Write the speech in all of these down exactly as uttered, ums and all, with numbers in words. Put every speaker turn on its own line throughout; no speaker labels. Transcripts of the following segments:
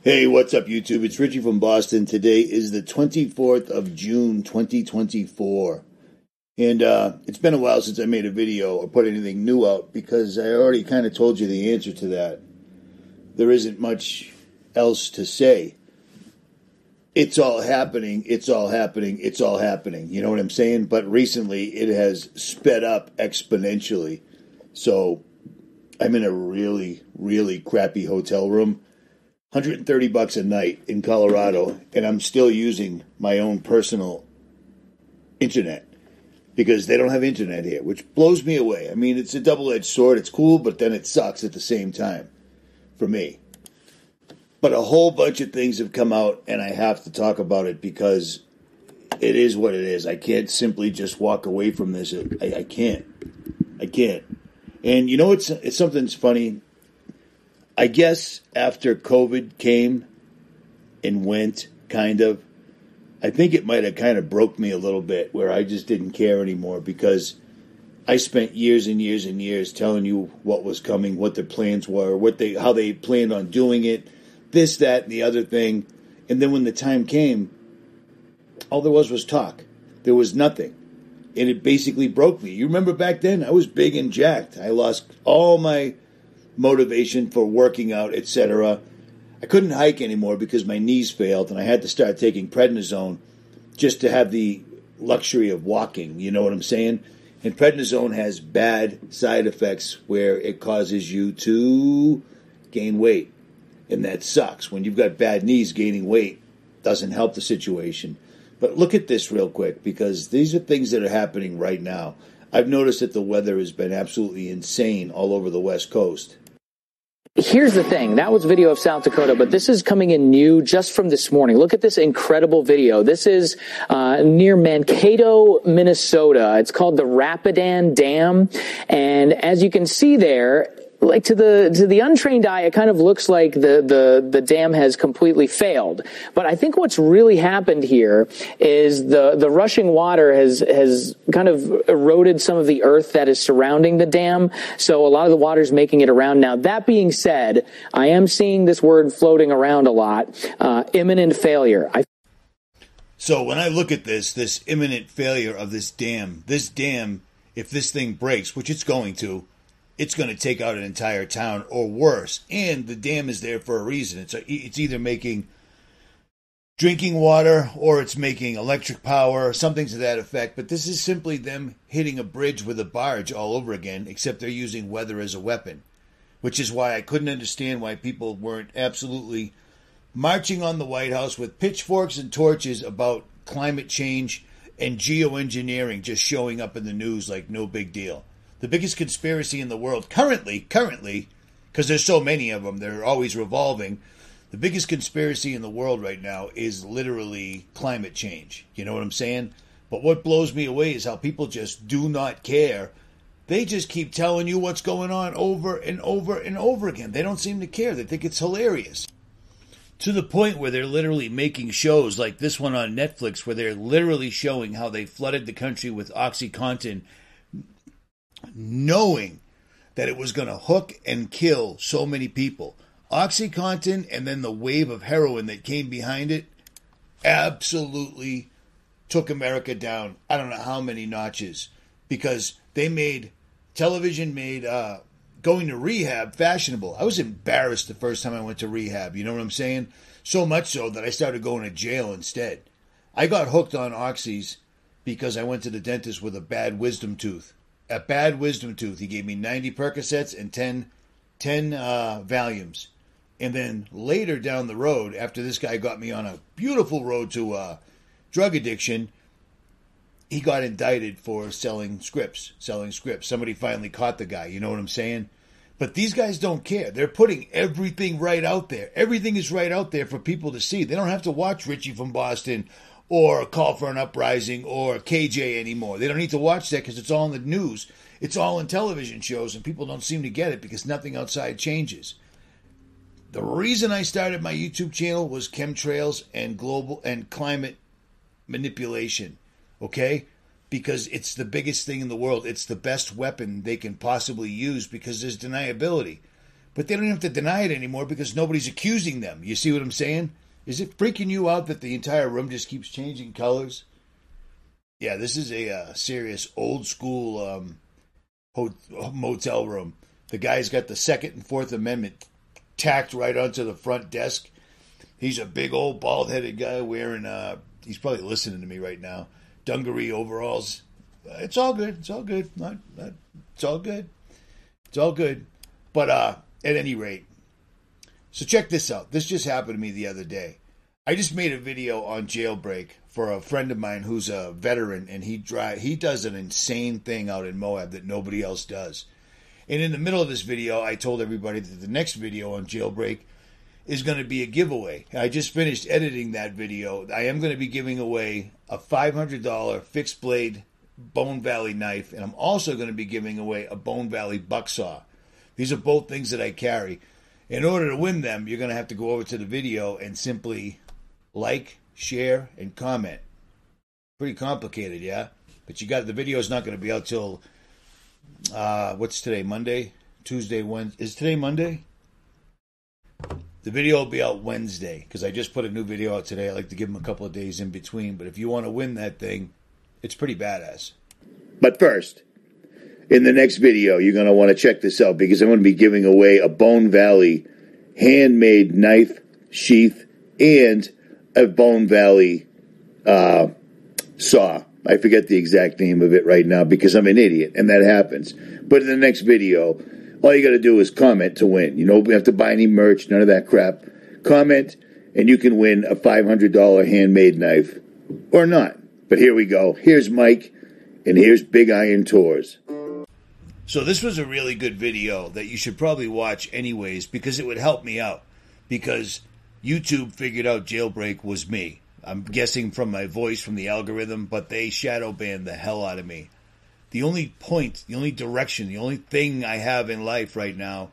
Hey, what's up, YouTube? It's Richie from Boston. Today is the twenty-fourth of June, twenty twenty-four. And uh, it's been a while since I made a video or put anything new out because I already kind of told you the answer to that. There isn't much else to say. It's all happening, it's all happening, it's all happening. You know what I'm saying? But recently it has sped up exponentially. So I'm in a really, really crappy hotel room. one hundred thirty bucks a night in Colorado, and I'm still using my own personal internet because they don't have internet here, which blows me away. I mean, it's a double-edged sword. It's cool, but then it sucks at the same time for me. But a whole bunch of things have come out, and I have to talk about it because it is what it is. I can't simply just walk away from this. I, I can't. I can't. And you know, it's, it's something's funny. I guess after COVID came and went, kind of, I think it might have kind of broke me a little bit where I just didn't care anymore because I spent years and years and years telling you what was coming, what their plans were, what they, how they planned on doing it, this, that, and the other thing. And then when the time came, all there was was talk. There was nothing. And it basically broke me. You remember back then, I was big and jacked. I lost all my motivation for working out, et cetera. I couldn't hike anymore because my knees failed, and I had to start taking prednisone just to have the luxury of walking. You know what I'm saying? And prednisone has bad side effects where it causes you to gain weight, and that sucks. When you've got bad knees, gaining weight doesn't help the situation. But look at this real quick, because these are things that are happening right now. I've noticed that the weather has been absolutely insane all over the West Coast.
Here's the thing. That was video of South Dakota, but this is coming in new just from this morning. Look at this incredible video. This is uh, near Mankato, Minnesota. It's called the Rapidan Dam. And as you can see there, like to the to the untrained eye, it kind of looks like the, the, the dam has completely failed. But I think what's really happened here is the, the rushing water has has kind of eroded some of the earth that is surrounding the dam. So a lot of the water is making it around now. That being said, I am seeing this word floating around a lot, uh, imminent failure. I
So when I look at this, this imminent failure of this dam, this dam, if this thing breaks, which it's going to, it's going to take out an entire town or worse. And the dam is there for a reason. It's a, it's either making drinking water or it's making electric power, something to that effect. But this is simply them hitting a bridge with a barge all over again, except they're using weather as a weapon, which is why I couldn't understand why people weren't absolutely marching on the White House with pitchforks and torches about climate change and geoengineering just showing up in the news like no big deal. The biggest conspiracy in the world currently, currently, because there's so many of them, they're always revolving. The biggest conspiracy in the world right now is literally climate change. You know what I'm saying? But what blows me away is how people just do not care. They just keep telling you what's going on over and over and over again. They don't seem to care. They think it's hilarious. To the point where they're literally making shows like this one on Netflix where they're literally showing how they flooded the country with OxyContin, knowing that it was going to hook and kill so many people. OxyContin and then the wave of heroin that came behind it absolutely took America down. I don't know how many notches because they made, television made uh, going to rehab fashionable. I was embarrassed the first time I went to rehab. You know what I'm saying? So much so that I started going to jail instead. I got hooked on oxys because I went to the dentist with a bad wisdom tooth. A bad wisdom tooth. He gave me ninety Percocets and ten, ten uh, Valiums. And then later down the road, after this guy got me on a beautiful road to uh, drug addiction, he got indicted for selling scripts, selling scripts. Somebody finally caught the guy, you know what I'm saying? But these guys don't care. They're putting everything right out there. Everything is right out there for people to see. They don't have to watch Richie from Boston or Call for an Uprising, or K J anymore. They don't need to watch that because it's all in the news. It's all in television shows, and people don't seem to get it because nothing outside changes. The reason I started my YouTube channel was chemtrails and global and climate manipulation, okay? Because it's the biggest thing in the world. It's the best weapon they can possibly use because there's deniability. But they don't have to deny it anymore because nobody's accusing them. You see what I'm saying? Is it freaking you out that the entire room just keeps changing colors? Yeah, this is a uh, serious old school um, ho- motel room. The guy's got the Second and Fourth Amendment tacked right onto the front desk. He's a big old bald-headed guy wearing, uh, he's probably listening to me right now, dungaree overalls. Uh, it's all good. It's all good. Not, not, it's all good. It's all good. But uh, at any rate, so check this out. This just happened to me the other day. I just made a video on Jailbreak for a friend of mine who's a veteran, and he dri- he does an insane thing out in Moab that nobody else does. And in the middle of this video, I told everybody that the next video on Jailbreak is going to be a giveaway. I just finished editing that video. I am going to be giving away a five hundred dollars fixed blade Bone Valley knife, and I'm also going to be giving away a Bone Valley bucksaw. These are both things that I carry. In order to win them, you're going to have to go over to the video and simply like, share, and comment. Pretty complicated, yeah? But you got the video is not going to be out till, uh, what's today, Monday? Tuesday, Wednesday. Is today Monday? The video will be out Wednesday because I just put a new video out today. I like to give them a couple of days in between. But if you want to win that thing, it's pretty badass. But first, in the next video, you're going to want to check this out because I'm going to be giving away a Bone Valley handmade knife sheath and a Bone Valley uh, saw. I forget the exact name of it right now because I'm an idiot, and that happens. But in the next video, all you got to do is comment to win. You don't have to buy any merch, none of that crap. Comment, and you can win a five hundred dollars handmade knife. Or not. But here we go. Here's Mike, and here's Big Iron Tours. So this was a really good video that you should probably watch anyways because it would help me out. Because YouTube figured out Jailbreak was me. I'm guessing from my voice, from the algorithm, but they shadow banned the hell out of me. The only point, the only direction, the only thing I have in life right now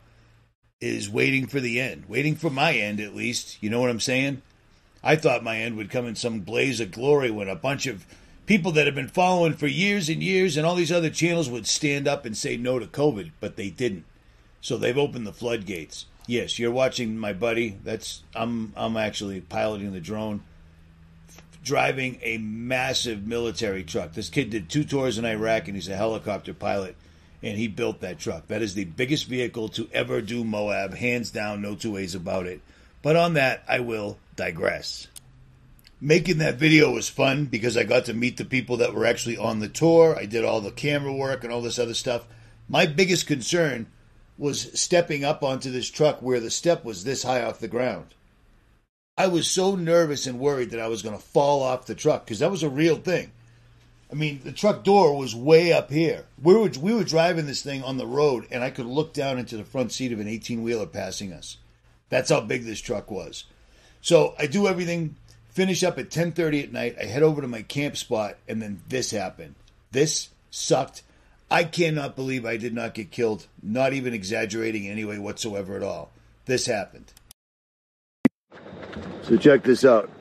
is waiting for the end. Waiting for my end, at least. You know what I'm saying? I thought my end would come in some blaze of glory when a bunch of people that have been following for years and years and all these other channels would stand up and say no to COVID, but they didn't. So they've opened the floodgates. Yes, you're watching my buddy. That's I'm I'm actually piloting the drone, driving a massive military truck. This kid did two tours in Iraq, and he's a helicopter pilot, and he built that truck. That is the biggest vehicle to ever do Moab, hands down, no two ways about it. But on that, I will digress. Making that video was fun because I got to meet the people that were actually on the tour. I did all the camera work and all this other stuff. My biggest concern was stepping up onto this truck where the step was this high off the ground. I was so nervous and worried that I was going to fall off the truck because that was a real thing. I mean, the truck door was way up here. We were, we were driving this thing on the road, and I could look down into the front seat of an eighteen-wheeler passing us. That's how big this truck was. So I do everything, finish up at ten thirty at night. I head over to my camp spot, and then this happened. This sucked. I cannot believe I did not get killed, not even exaggerating in any way whatsoever at all. This happened. So check this out.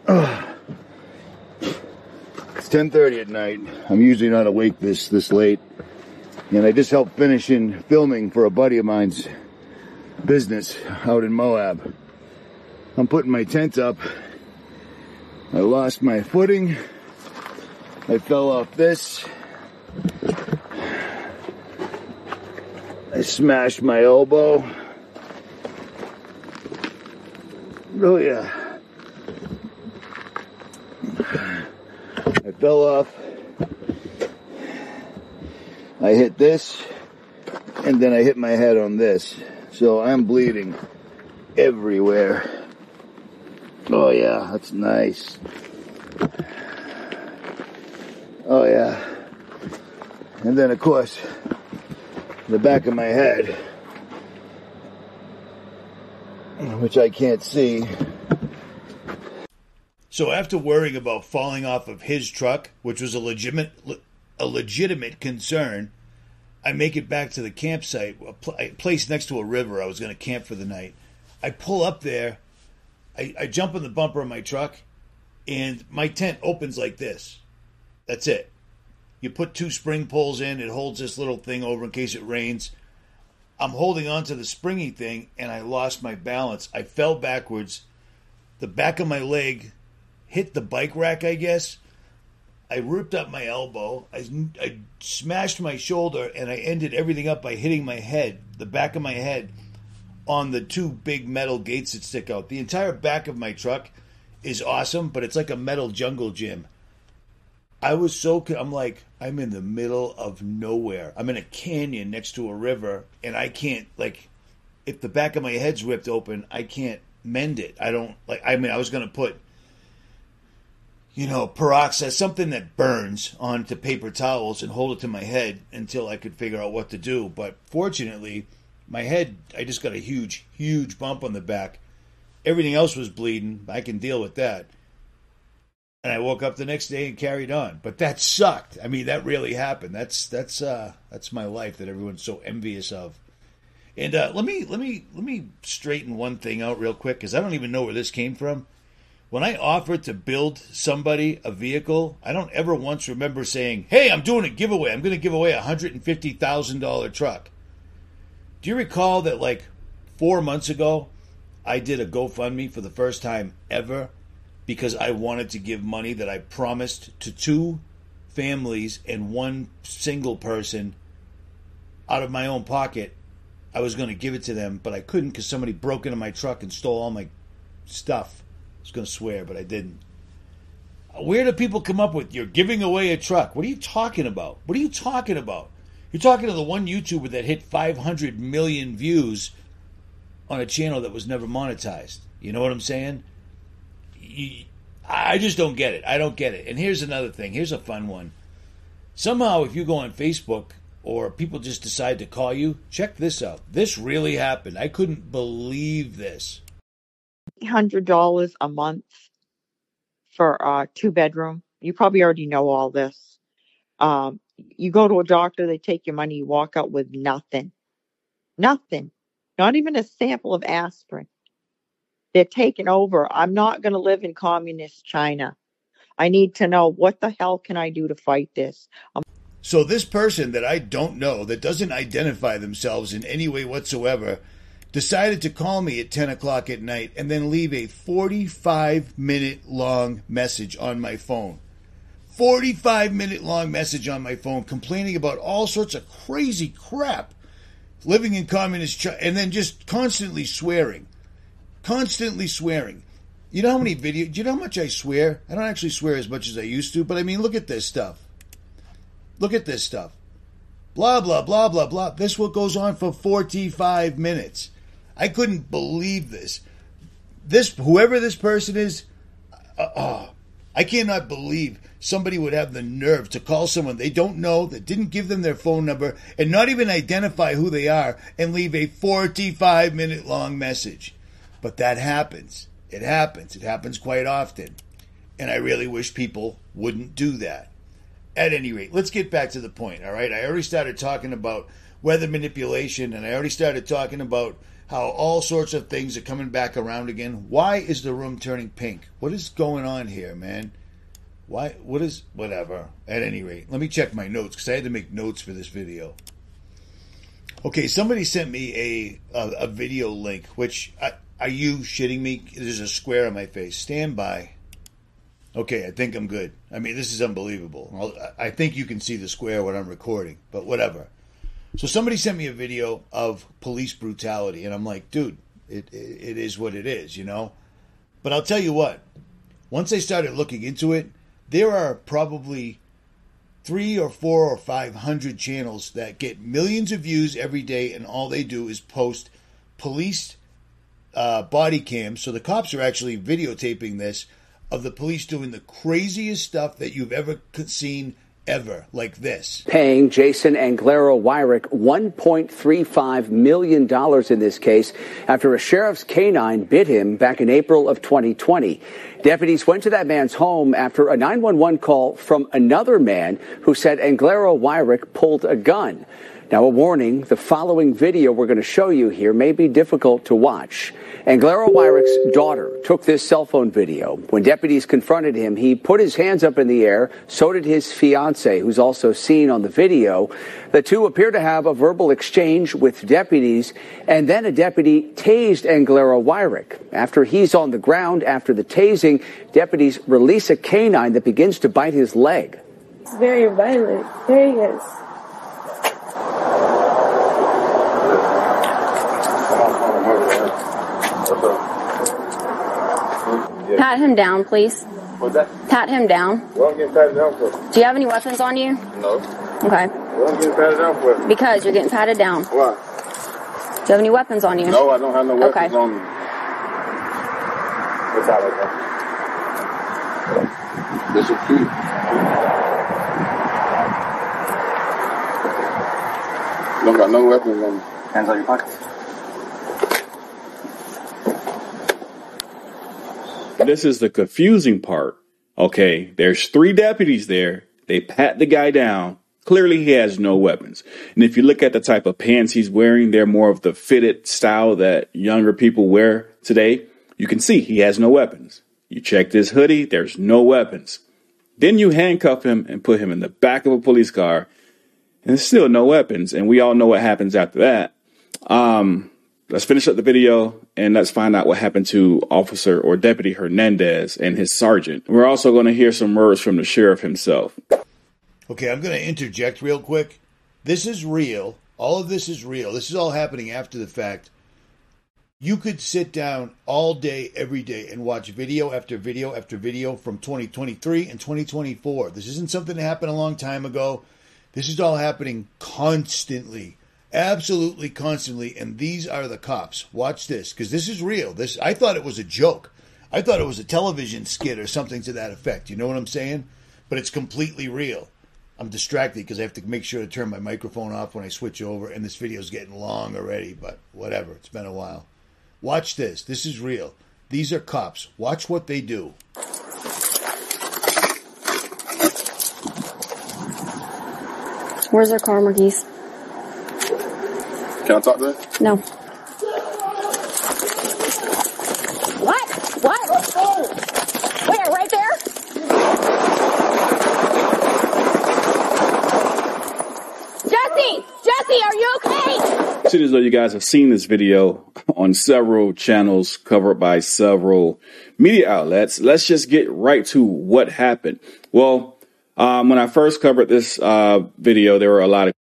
It's ten thirty at night. I'm usually not awake this this late. And I just helped finishing filming for a buddy of mine's business out in Moab. I'm putting my tent up. I lost my footing. I fell off this. I smashed my elbow. Oh yeah. I fell off. I hit this, and then I hit my head on this. So I'm bleeding everywhere. Oh yeah, that's nice. Oh yeah. And then of course, the back of my head, which I can't see. So after worrying about falling off of his truck, which was a legitimate a legitimate concern, I make it back to the campsite, a, pl- a place next to a river. I was going to camp for the night. I pull up there. I, I jump in the bumper of my truck, and my tent opens like this. That's it. You put two spring poles in. It holds this little thing over in case it rains. I'm holding on to the springy thing, and I lost my balance. I fell backwards. The back of my leg hit the bike rack, I guess. I ripped up my elbow. I, I smashed my shoulder, and I ended everything up by hitting my head, the back of my head, on the two big metal gates that stick out. The entire back of my truck is awesome, but it's like a metal jungle gym. I was so, I'm like, I'm in the middle of nowhere. I'm in a canyon next to a river, and I can't, like, if the back of my head's ripped open, I can't mend it. I don't, like, I mean, I was going to put, you know, peroxide, something that burns onto paper towels and hold it to my head until I could figure out what to do. But fortunately, my head, I just got a huge, huge bump on the back. Everything else was bleeding. I can deal with that. And I woke up the next day and carried on. But that sucked. I mean, that really happened. That's that's uh, that's my life that everyone's so envious of. And uh, let me let me let me straighten one thing out real quick, because I don't even know where this came from. When I offered to build somebody a vehicle, I don't ever once remember saying, "Hey, I'm doing a giveaway. I'm going to give away a one hundred fifty thousand dollars truck." Do you recall that like four months ago, I did a GoFundMe for the first time ever, because I wanted to give money that I promised to two families and one single person out of my own pocket. I was going to give it to them, but I couldn't because somebody broke into my truck and stole all my stuff. I was going to swear, but I didn't. Where do people come up with, you're giving away a truck? What are you talking about? What are you talking about? You're talking to the one YouTuber that hit five hundred million views on a channel that was never monetized. You know what I'm saying? I just don't get it. I don't get it. And here's another thing. Here's a fun one. Somehow, if you go on Facebook or people just decide to call you, check this out. This really happened. I couldn't believe this.
one hundred dollars a month for a two-bedroom. You probably already know all this. Um, you go to a doctor, they take your money, you walk out with nothing. Nothing. Not even a sample of aspirin. They're taking over. I'm not going to live in communist China. I need to know, what the hell can I do to fight this? Um,
so this person that I don't know, that doesn't identify themselves in any way whatsoever, decided to call me at ten o'clock at night and then leave a forty-five minute long message on my phone. forty-five minute long message on my phone complaining about all sorts of crazy crap. Living in communist China, and then just constantly swearing. Constantly swearing. You know how many videos, do you know how much I swear? I don't actually swear as much as I used to, but I mean, look at this stuff. Look at this stuff. Blah, blah, blah, blah, blah. This what goes on for forty-five minutes. I couldn't believe this. This, whoever this person is, uh, oh, I cannot believe somebody would have the nerve to call someone they don't know, that didn't give them their phone number, and not even identify who they are, and leave a forty-five minute long message. But that happens. It happens. It happens quite often. And I really wish people wouldn't do that. At any rate, let's get back to the point, all right? I already started talking about weather manipulation, and I already started talking about how all sorts of things are coming back around again. Why is the room turning pink? What is going on here, man? Why? What is... Whatever. At any rate, let me check my notes, because I had to make notes for this video. Okay, somebody sent me a a, a video link, which... I, are you shitting me? There's a square on my face. Stand by. Okay, I think I'm good. I mean, this is unbelievable. I'll, I think you can see the square when I'm recording, but whatever. So somebody sent me a video of police brutality, and I'm like, dude, it, it it is what it is, you know? But I'll tell you what. Once I started looking into it, there are probably three or four or five hundred channels that get millions of views every day, and all they do is post police uh, body cams. So the cops are actually videotaping this, of the police doing the craziest stuff that you've ever seen ever, like this.
Paying Jason Anglero Wyrick one point three five million dollars in this case after a sheriff's canine bit him back in April of twenty twenty. Deputies went to that man's home after a nine one one call from another man who said Anglero Wyrick pulled a gun. Now, a warning, the following video we're going to show you here may be difficult to watch. Anglero Wyrick's daughter took this cell phone video. When deputies confronted him, he put his hands up in the air. So did his fiancée, who's also seen on the video. The two appear to have a verbal exchange with deputies, and then a deputy tased Anglero Wyrick. After he's on the ground, after the tasing, deputies release a canine that begins to bite his leg.
It's very violent. There he is.
Pat him down, please.
What's that?
Pat him down.
What I'm getting patted down for?
Do you have any weapons on you?
No.
Okay.
What I'm getting patted down for?
Because you're getting patted down.
Why?
Do you have any weapons on you?
No, I don't have no weapons
Okay.
on me. What's that like that? This is cute. Don't got no weapons on me. Hands on your pockets.
This is the confusing part. Okay, there's three deputies there. They pat the guy down. Clearly, he has no weapons. And if you look at the type of pants he's wearing, they're more of the fitted style that younger people wear today. You can see he has no weapons. You check this hoodie, there's no weapons. Then you handcuff him and put him in the back of a police car, and there's still no weapons. And we all know what happens after that. Um... Let's finish up the video and let's find out what happened to Officer or Deputy Hernandez and his sergeant. We're also going to hear some words from the sheriff himself.
Okay, I'm going to interject real quick. This is real. All of this is real. This is all happening after the fact. You could sit down all day, every day, and watch video after video after video from twenty twenty-three and twenty twenty-four. This isn't something that happened a long time ago. This is all happening constantly. Absolutely constantly, and these are the cops. Watch this, because this is real. This I thought it was a joke. I thought it was a television skit or something to that effect. You know what I'm saying? But it's completely real. I'm distracted because I have to make sure to turn my microphone off when I switch over, and this video's getting long already, but whatever. It's been a while. Watch this. This is real. These are cops. Watch what they do.
Where's their car, Marquise?
Can I talk to her?
No. What? What? Where? Right there? Jesse! Jesse, are you okay?
It seems as though you guys have seen this video on several channels covered by several media outlets. Let's just get right to what happened. Well, um, when I first covered this uh, video, there were a lot of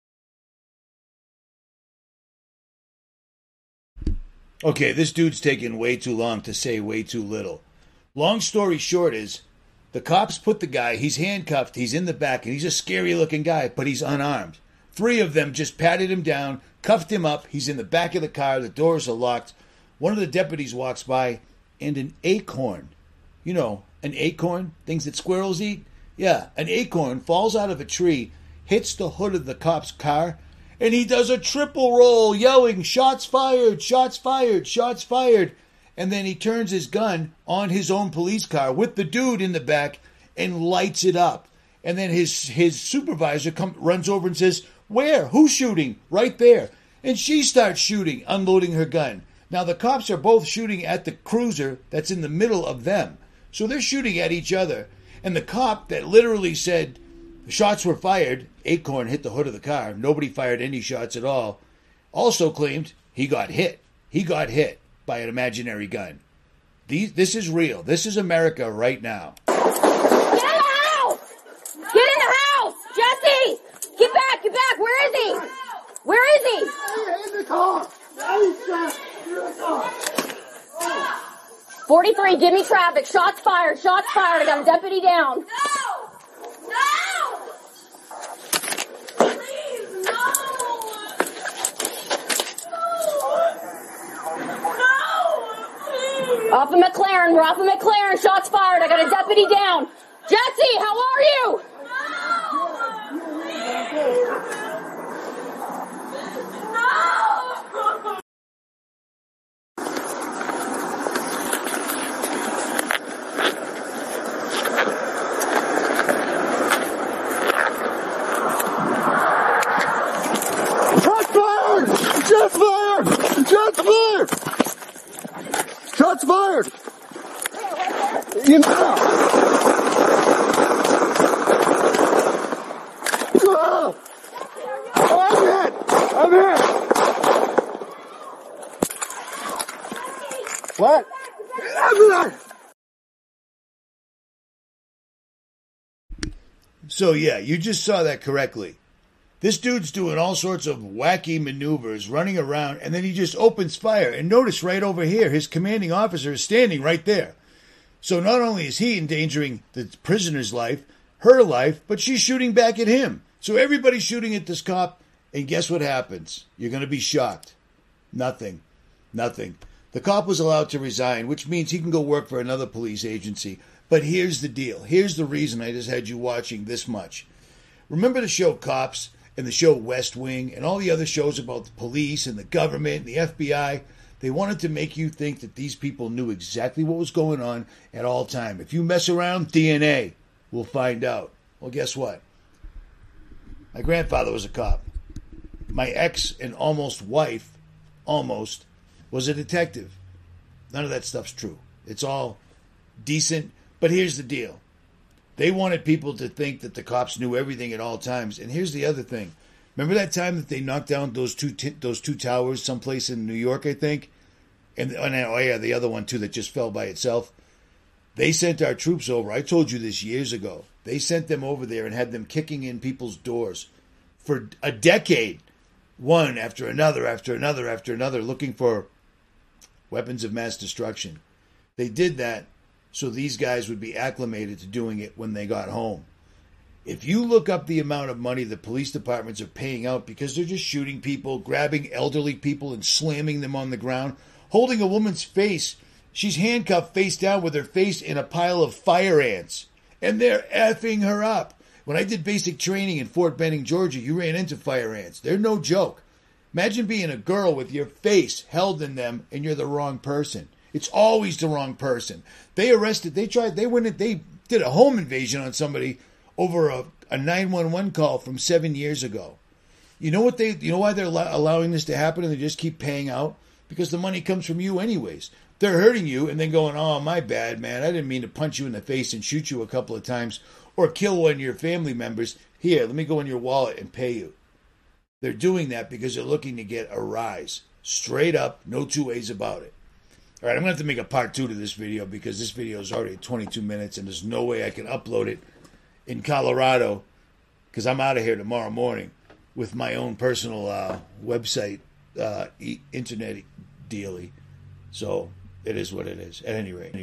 Okay, this dude's taking way too long to say way too little. Long story short is, the cops put the guy, he's handcuffed, he's in the back, and he's a scary looking guy, but he's unarmed. Three of them just patted him down, cuffed him up, he's in the back of the car, the doors are locked. One of the deputies walks by, and an acorn, you know, an acorn, things that squirrels eat? Yeah, an acorn falls out of a tree, hits the hood of the cop's car, and he does a triple roll, yelling, shots fired, shots fired, shots fired. And then he turns his gun on his own police car with the dude in the back and lights it up. And then his his supervisor come, runs over and says, where? Who's shooting? Right there. And she starts shooting, unloading her gun. Now the cops are both shooting at the cruiser that's in the middle of them. So they're shooting at each other. And the cop that literally said, shots were fired, acorn hit the hood of the car, nobody fired any shots at all, also claimed he got hit. He got hit by an imaginary gun. These, this is real. This is America right now.
Get in the house! Get in the house! Jesse! Get back! Get back! Where is he? Where is he?
In the car!
forty-three, give me traffic. Shots fired. Shots fired. I got a deputy down.
No! No! Please, no!
Off of McLaren. We're off of McLaren. Shots fired. I got a deputy down. Jesse, how are you?
You know. Oh, I'm hit. I'm hit. What?
So yeah, you just saw that correctly. This dude's doing all sorts of wacky maneuvers, running around, and then he just opens fire. And notice right over here, his commanding officer is standing right there. So not only is he endangering the prisoner's life, her life, but she's shooting back at him. So everybody's shooting at this cop, and guess what happens? You're going to be shocked. Nothing. Nothing. The cop was allowed to resign, which means he can go work for another police agency. But here's the deal. Here's the reason I just had you watching this much. Remember the show Cops and the show West Wing and all the other shows about the police and the government and the F B I? They wanted to make you think that these people knew exactly what was going on at all time. If you mess around, D N A, we'll find out. Well, guess what? My grandfather was a cop. My ex and almost wife, almost, was a detective. None of that stuff's true. It's all decent. But here's the deal. They wanted people to think that the cops knew everything at all times. And here's the other thing. Remember that time that they knocked down those two t- those two towers someplace in New York, I think? And, and oh yeah, the other one too that just fell by itself. They sent our troops over. I told you this years ago. They sent them over there and had them kicking in people's doors for a decade. One after another, after another, after another, looking for weapons of mass destruction. They did that so these guys would be acclimated to doing it when they got home. If you look up the amount of money the police departments are paying out because they're just shooting people, grabbing elderly people and slamming them on the ground, holding a woman's face, she's handcuffed face down with her face in a pile of fire ants, and they're effing her up. When I did basic training in Fort Benning, Georgia, you ran into fire ants. They're no joke. Imagine being a girl with your face held in them and you're the wrong person. It's always the wrong person. They arrested, they tried, they went, they did a home invasion on somebody over a, a nine one one call from seven years ago. You know what they, you know why they're allowing this to happen and they just keep paying out? Because the money comes from you anyways. They're hurting you and then going, oh, my bad, man. I didn't mean to punch you in the face and shoot you a couple of times or kill one of your family members. Here, let me go in your wallet and pay you. They're doing that because they're looking to get a rise. Straight up, no two ways about it. All right, I'm going to have to make a part two to this video because this video is already twenty-two minutes and there's no way I can upload it in Colorado because I'm out of here tomorrow morning with my own personal uh, website, uh, e- internet dealy. So it is what it is. At any rate.